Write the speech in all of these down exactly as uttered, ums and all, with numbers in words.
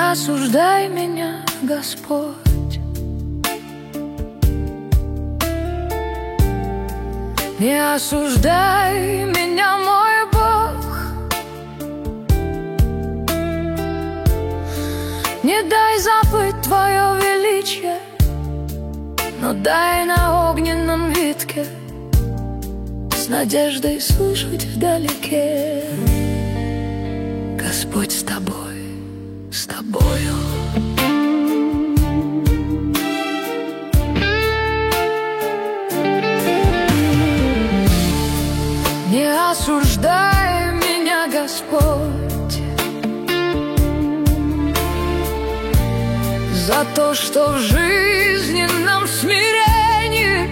осуждай меня, Господь, не осуждай меня, мой Бог, не дай забыть Твое величие, но дай на огненном витке с надеждой слышать вдалеке: Господь с тобой, с тобою. Не осуждай меня, Господь, за то, что в жизненном смирении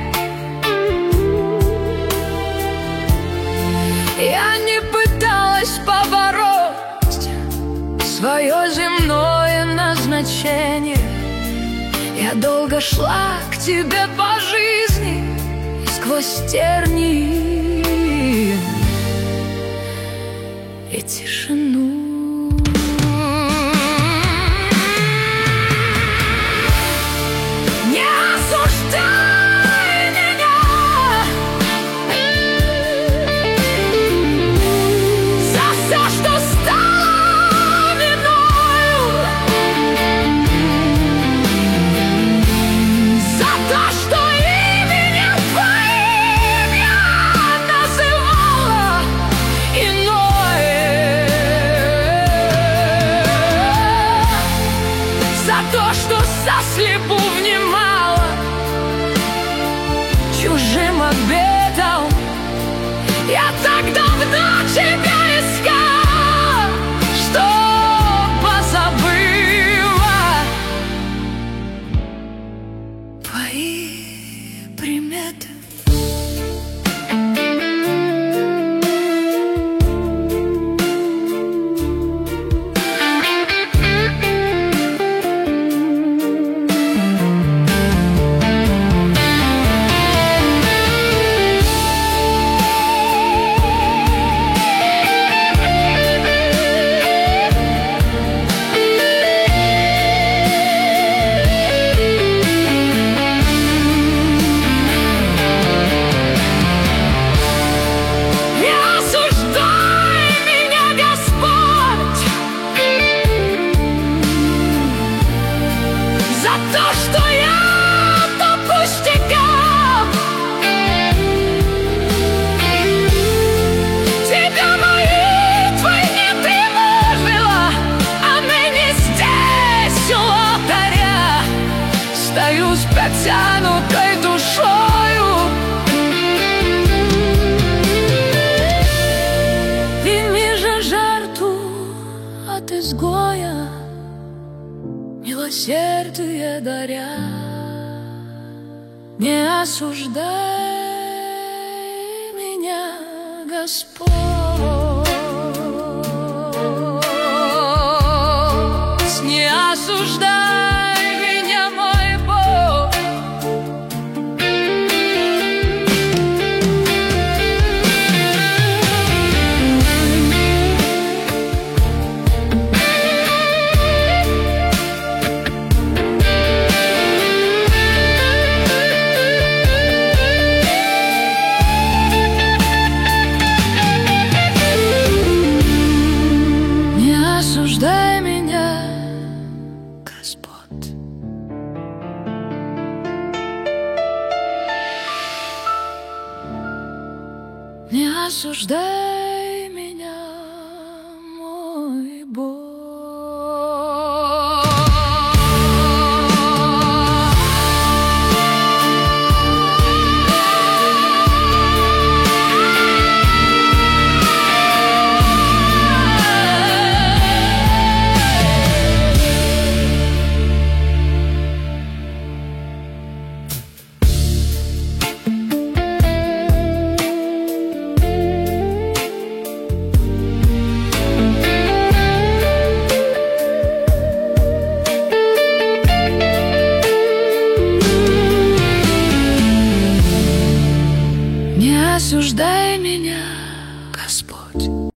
я не пыталась побороть свое земное назначение. Я долго шла к Тебе по жизни сквозь тернии и тишину. Не осуждай меня за все, что стало виною, за то, что именем Твоим я называла иное, за то, что сослепу внимала чужим обетам. Я так давно Тебя искала, что позабыла Твои приметы. Стою с протянутой душою, прими же жертву от изгоя, милосердие даря. Не осуждай меня, Господь, не осуждай. Осуждай меня, Господь. Не осуждай меня, мой Бог. осуждай меня, Господь.